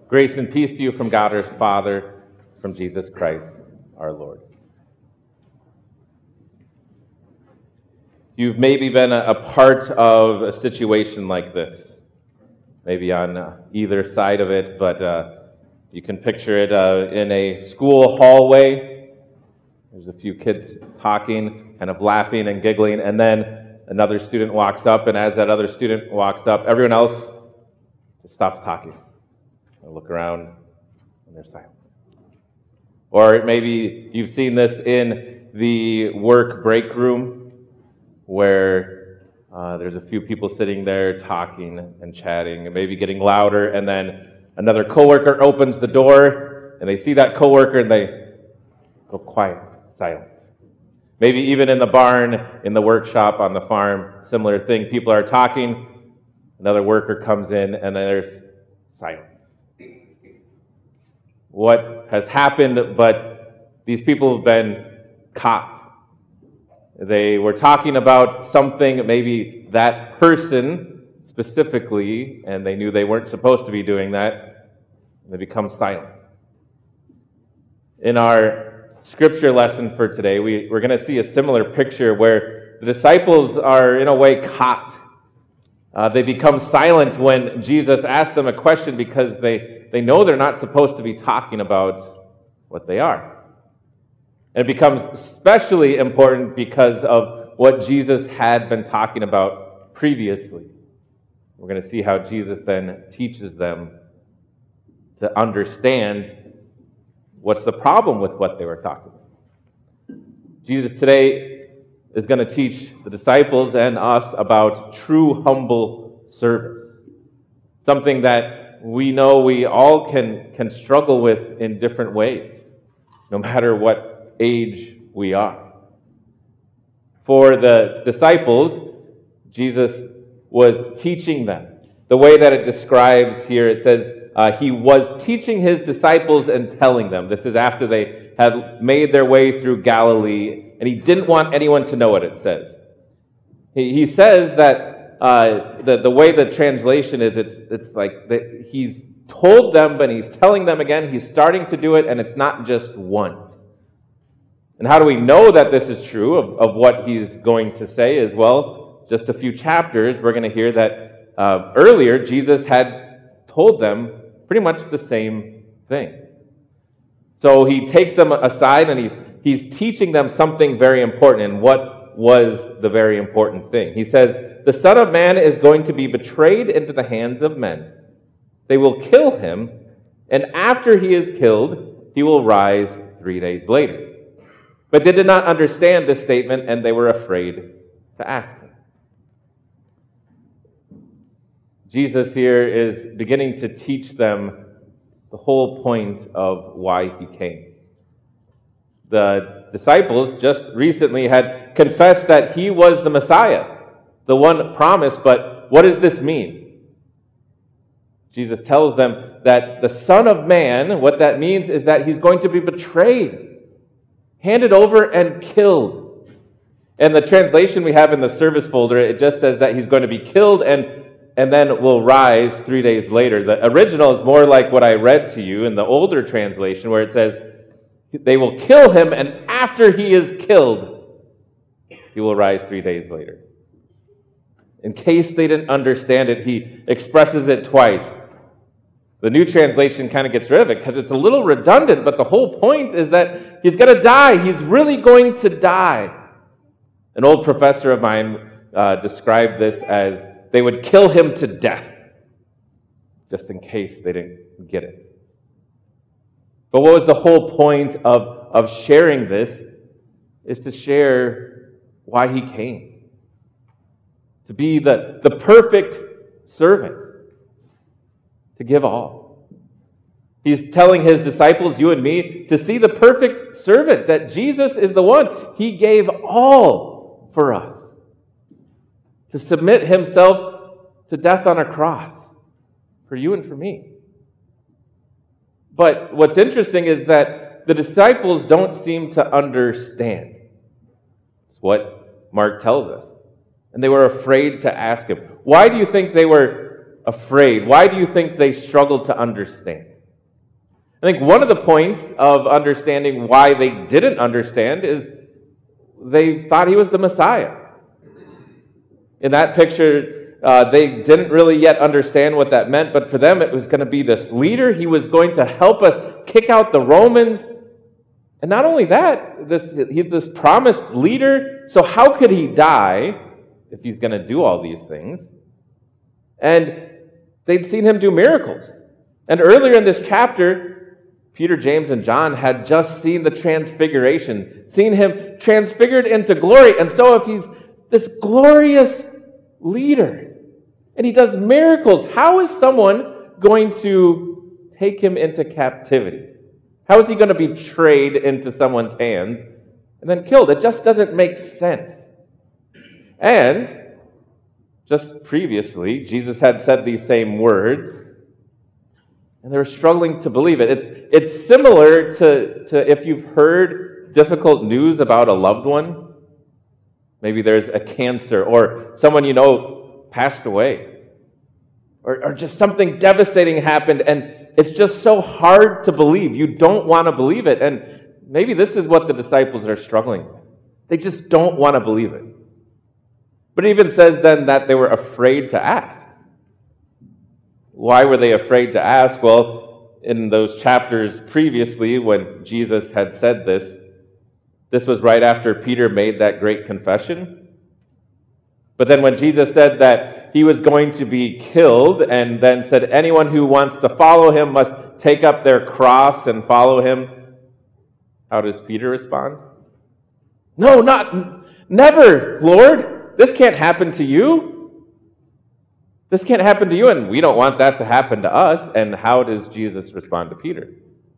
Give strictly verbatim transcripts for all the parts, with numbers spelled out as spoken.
Grace and peace to you from God our Father, from Jesus Christ our Lord. You've maybe been a, a part of a situation like this, maybe on uh, either side of it, but uh, you can picture it uh, in a school hallway. There's a few kids talking, kind of laughing and giggling, and then another student walks up, and as that other student walks up, everyone else just stops talking. They look around, and they're silent. Or maybe you've seen this in the work break room, where uh, there's a few people sitting there talking and chatting, and maybe getting louder, and then another coworker opens the door, and they see that coworker, and they go quiet, silent. Maybe even in the barn, in the workshop, on the farm, similar thing. People are talking, another worker comes in, and then there's silence. What has happened, but these people have been caught. They were talking about something, maybe that person specifically, and they knew they weren't supposed to be doing that. They become silent. In our scripture lesson for today, we, we're going to see a similar picture where the disciples are, in a way, caught. Uh, they become silent when Jesus asks them a question because they, they know they're not supposed to be talking about what they are. And it becomes especially important because of what Jesus had been talking about previously. We're going to see how Jesus then teaches them to understand what's the problem with what they were talking about. Jesus today is going to teach the disciples and us about true humble service. Something that we know we all can, can struggle with in different ways, no matter what age we are. For the disciples, Jesus was teaching them. The way that it describes here, it says, uh, he was teaching his disciples and telling them. This is after they had made their way through Galilee, and he didn't want anyone to know what it says. He, he says that uh, the, the way the translation is, it's, it's like that he's told them, but he's telling them again. He's starting to do it, and it's not just once. And how do we know that this is true of, of what he's going to say as well? Just a few chapters, we're going to hear that uh, earlier Jesus had told them pretty much the same thing. So he takes them aside and he's, he's teaching them something very important. And what was the very important thing? He says, the Son of Man is going to be betrayed into the hands of men. They will kill him, and after he is killed, he will rise three days later. But they did not understand this statement, and they were afraid to ask him. Jesus here is beginning to teach them the whole point of why he came. The disciples just recently had confessed that he was the Messiah, the one promised, but what does this mean? Jesus tells them that the Son of Man, what that means is that he's going to be betrayed, handed over and killed. And the translation we have in the service folder, it just says that he's going to be killed and, and then will rise three days later. The original is more like what I read to you in the older translation, where it says they will kill him, and after he is killed, he will rise three days later. In case they didn't understand it, he expresses it twice. The new translation kind of gets rid of it because it's a little redundant, but the whole point is that he's going to die. He's really going to die. An old professor of mine uh, described this as they would kill him to death, just in case they didn't get it. But what was the whole point of, of sharing this is to share why he came. To be the, the perfect servant. To give all. He's telling his disciples, you and me, to see the perfect servant, that Jesus is the one. He gave all for us. To submit himself to death on a cross for you and for me. But what's interesting is that the disciples don't seem to understand. It's what Mark tells us. And they were afraid to ask him. Why do you think they were afraid? Why do you think they struggled to understand? I think one of the points of understanding why they didn't understand is they thought he was the Messiah. In that picture, uh, they didn't really yet understand what that meant, but for them it was going to be this leader. He was going to help us kick out the Romans. And not only that, this, he's this promised leader. So how could he die if he's going to do all these things? And they'd seen him do miracles. And earlier in this chapter, Peter, James, and John had just seen the transfiguration, seen him transfigured into glory. And so if he's this glorious leader and he does miracles, how is someone going to take him into captivity? How is he going to be betrayed into someone's hands and then killed? It just doesn't make sense. And just previously, Jesus had said these same words, and they were struggling to believe it. It's, it's similar to, to if you've heard difficult news about a loved one. Maybe there's a cancer, or someone you know passed away, or, or just something devastating happened, and it's just so hard to believe. You don't want to believe it. And maybe this is what the disciples are struggling with. They just don't want to believe it. But it even says then that they were afraid to ask. Why were they afraid to ask? Well, in those chapters previously when Jesus had said this, this was right after Peter made that great confession. But then when Jesus said that he was going to be killed and then said anyone who wants to follow him must take up their cross and follow him, how does Peter respond? No, not, never, Lord. This can't happen to you. This can't happen to you, and we don't want that to happen to us. And how does Jesus respond to Peter?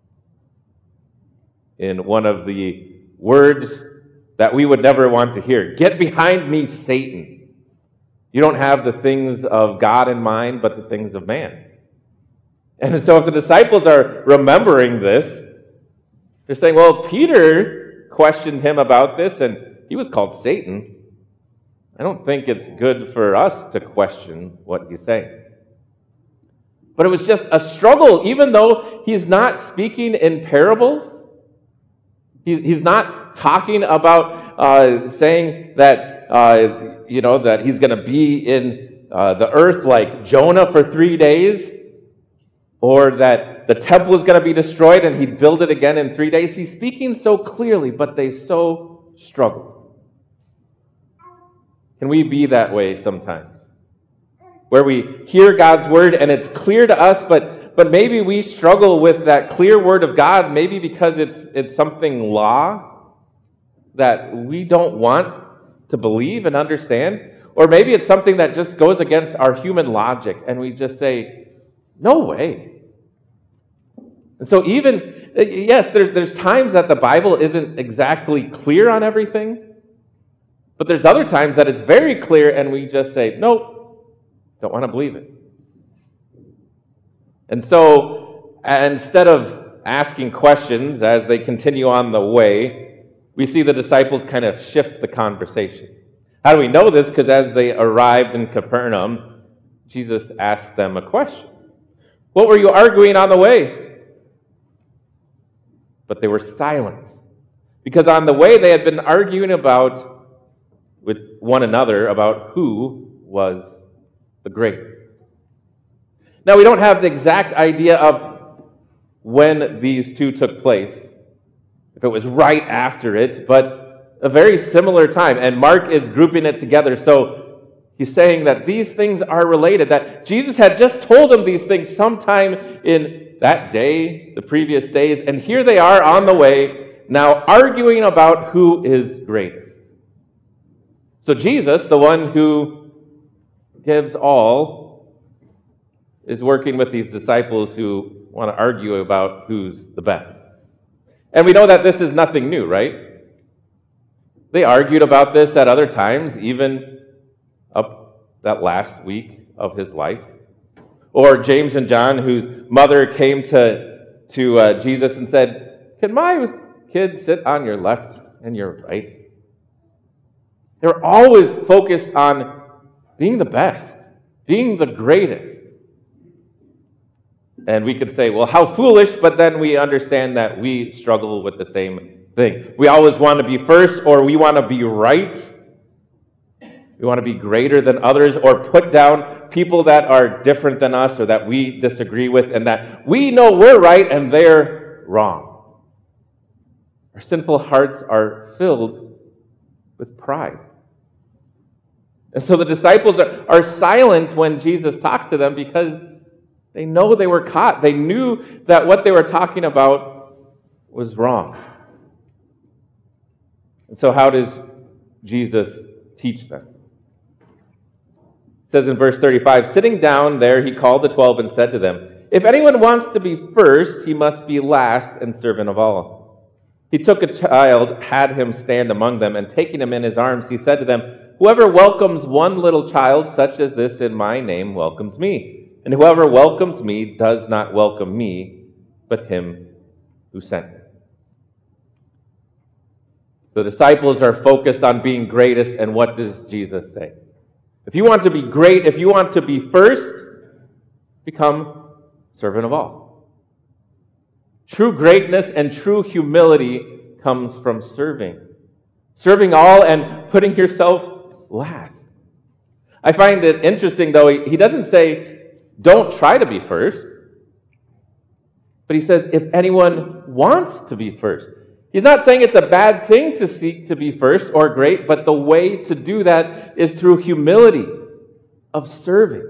In one of the words that we would never want to hear. Get behind me, Satan. You don't have the things of God in mind, but the things of man. And so if the disciples are remembering this, they're saying, well, Peter questioned him about this, and he was called Satan. I don't think it's good for us to question what he's saying. But it was just a struggle, even though he's not speaking in parables. He's not talking about uh, saying that, uh, you know, that he's going to be in uh, the earth like Jonah for three days, or that the temple is going to be destroyed and he'd build it again in three days. He's speaking so clearly, but they so struggle. Can we be that way sometimes? Where we hear God's word and it's clear to us, but, but maybe we struggle with that clear word of God, maybe because it's, it's something law that we don't want to believe and understand. Or maybe it's something that just goes against our human logic and we just say, no way. And so even, yes, there, there's times that the Bible isn't exactly clear on everything, but there's other times that it's very clear and we just say, nope, don't want to believe it. And so instead of asking questions as they continue on the way, we see the disciples kind of shift the conversation. How do we know this? Because as they arrived in Capernaum, Jesus asked them a question. What were you arguing on the way? But they were silent. Because on the way they had been arguing about with one another about who was the greatest. Now, we don't have the exact idea of when these two took place, if it was right after it, but a very similar time. And Mark is grouping it together, so he's saying that these things are related, that Jesus had just told them these things sometime in that day, the previous days, and here they are on the way, now arguing about who is greatest. So Jesus, the one who gives all, is working with these disciples who want to argue about who's the best. And we know that this is nothing new, right? They argued about this at other times, even up that last week of his life. Or James and John, whose mother came to, to uh, Jesus and said, can my kid sit on your left and your right? They're always focused on being the best, being the greatest. And we could say, well, how foolish, but then we understand that we struggle with the same thing. We always want to be first, or we want to be right. We want to be greater than others, or put down people that are different than us or that we disagree with, and that we know we're right and they're wrong. Our sinful hearts are filled with pride. And so the disciples are, are silent when Jesus talks to them because they know they were caught. They knew that what they were talking about was wrong. And so how does Jesus teach them? It says in verse thirty-five, sitting down there, he called the twelve and said to them, if anyone wants to be first, he must be last and servant of all. He took a child, had him stand among them, and taking him in his arms, he said to them, whoever welcomes one little child such as this in my name welcomes me. And whoever welcomes me does not welcome me, but him who sent me. The disciples are focused on being greatest, and what does Jesus say? If you want to be great, if you want to be first, become servant of all. True greatness and true humility comes from serving. Serving all and putting yourself last. I find it interesting, though, he doesn't say, don't try to be first. But he says, if anyone wants to be first. He's not saying it's a bad thing to seek to be first or great, but the way to do that is through humility of serving.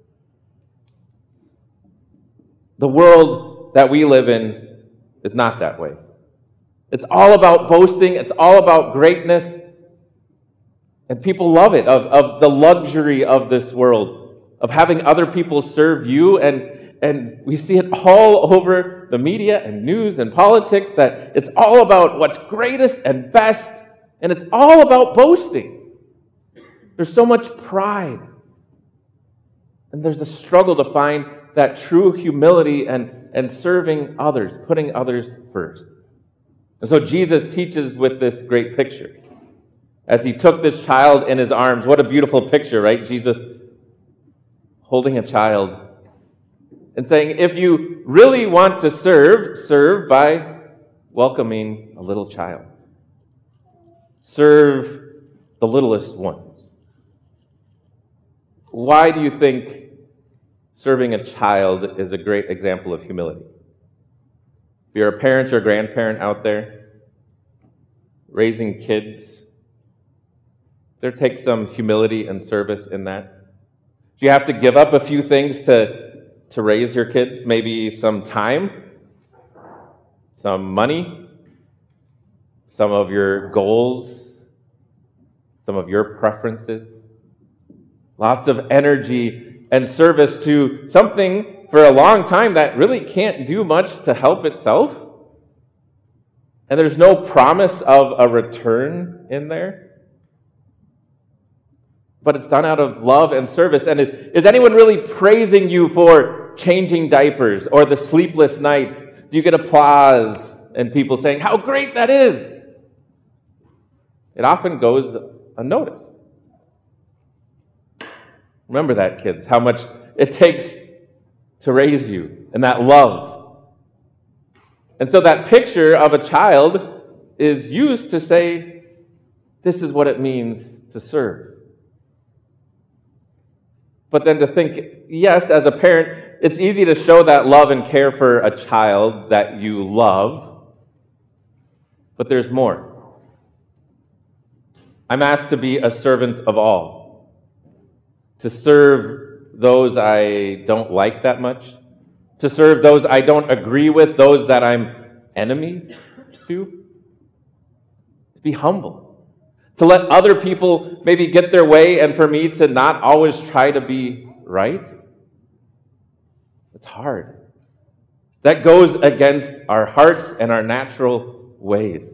The world that we live in is not that way. It's all about boasting. It's all about greatness. And people love it, of, of the luxury of this world, of having other people serve you. And, and we see it all over the media and news and politics, that it's all about what's greatest and best, and it's all about boasting. There's so much pride. And there's a struggle to find that true humility and, and serving others, putting others first. And so Jesus teaches with this great picture. As he took this child in his arms, what a beautiful picture, right? Jesus holding a child and saying, if you really want to serve, serve by welcoming a little child. Serve the littlest ones. Why do you think serving a child is a great example of humility? If you're a parent or a grandparent out there, raising kids, there takes some humility and service in that. Do you have to give up a few things to to raise your kids? Maybe some time, some money, some of your goals, some of your preferences, lots of energy and service to something for a long time that really can't do much to help itself. And there's no promise of a return in there. But it's done out of love and service. And is anyone really praising you for changing diapers or the sleepless nights? Do you get applause and people saying how great that is? It often goes unnoticed. Remember that, kids, how much it takes to raise you, and that love. And so that picture of a child is used to say, this is what it means to serve. But then to think, yes, as a parent, it's easy to show that love and care for a child that you love, but there's more. I'm asked to be a servant of all, to serve those I don't like that much, to serve those I don't agree with, those that I'm enemies to, to be humble. To let other people maybe get their way, and for me to not always try to be right. It's hard. That goes against our hearts and our natural ways.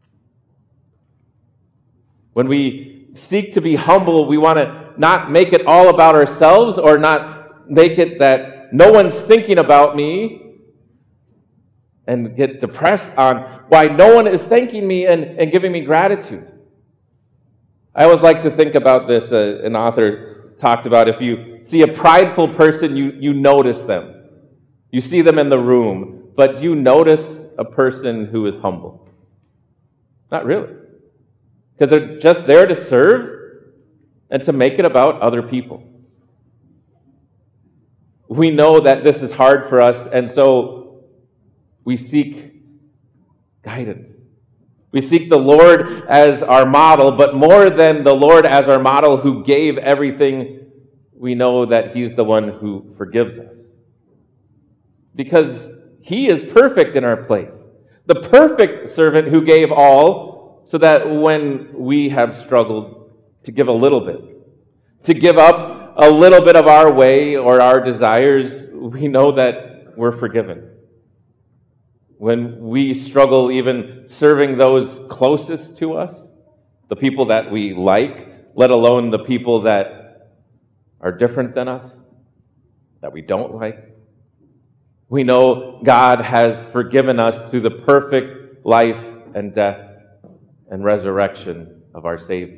When we seek to be humble, we want to not make it all about ourselves, or not make it that no one's thinking about me, and get depressed on why no one is thanking me and, and giving me gratitude. I always like to think about this. Uh, an author talked about, if you see a prideful person, you, you notice them. You see them in the room, but do you notice a person who is humble? Not really. Because they're just there to serve and to make it about other people. We know that this is hard for us, and so we seek guidance. We seek the Lord as our model, but more than the Lord as our model who gave everything, we know that He's the one who forgives us. Because He is perfect in our place. The perfect servant who gave all, so that when we have struggled to give a little bit, to give up a little bit of our way or our desires, we know that we're forgiven. When we struggle even serving those closest to us, the people that we like, let alone the people that are different than us, that we don't like, we know God has forgiven us through the perfect life and death and resurrection of our Savior.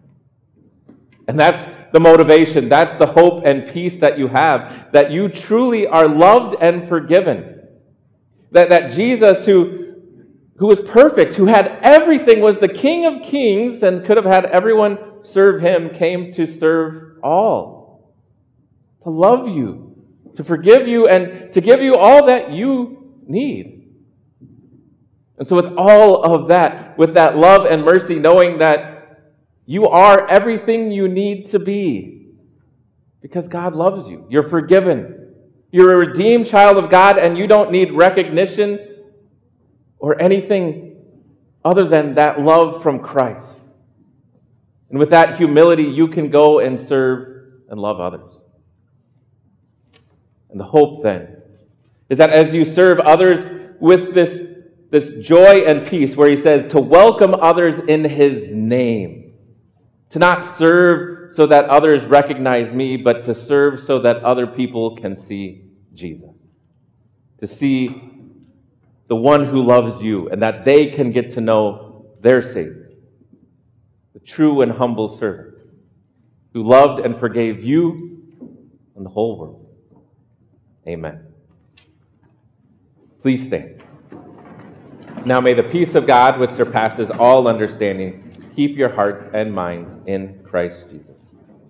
And that's the motivation, that's the hope and peace that you have, that you truly are loved and forgiven. That, that Jesus, who, who was perfect, who had everything, was the King of Kings and could have had everyone serve Him, came to serve all. To love you, to forgive you, and to give you all that you need. And so with all of that, with that love and mercy, knowing that you are everything you need to be because God loves you. You're forgiven. You're a redeemed child of God, and you don't need recognition or anything other than that love from Christ. And with that humility, you can go and serve and love others. And the hope then is that as you serve others with this, this joy and peace, where He says to welcome others in His name, to not serve so that others recognize me, but to serve so that other people can see Jesus. To see the one who loves you and that they can get to know their Savior. The true and humble servant who loved and forgave you and the whole world. Amen. Please stand. Now may the peace of God, which surpasses all understanding, keep your hearts and minds in Christ Jesus.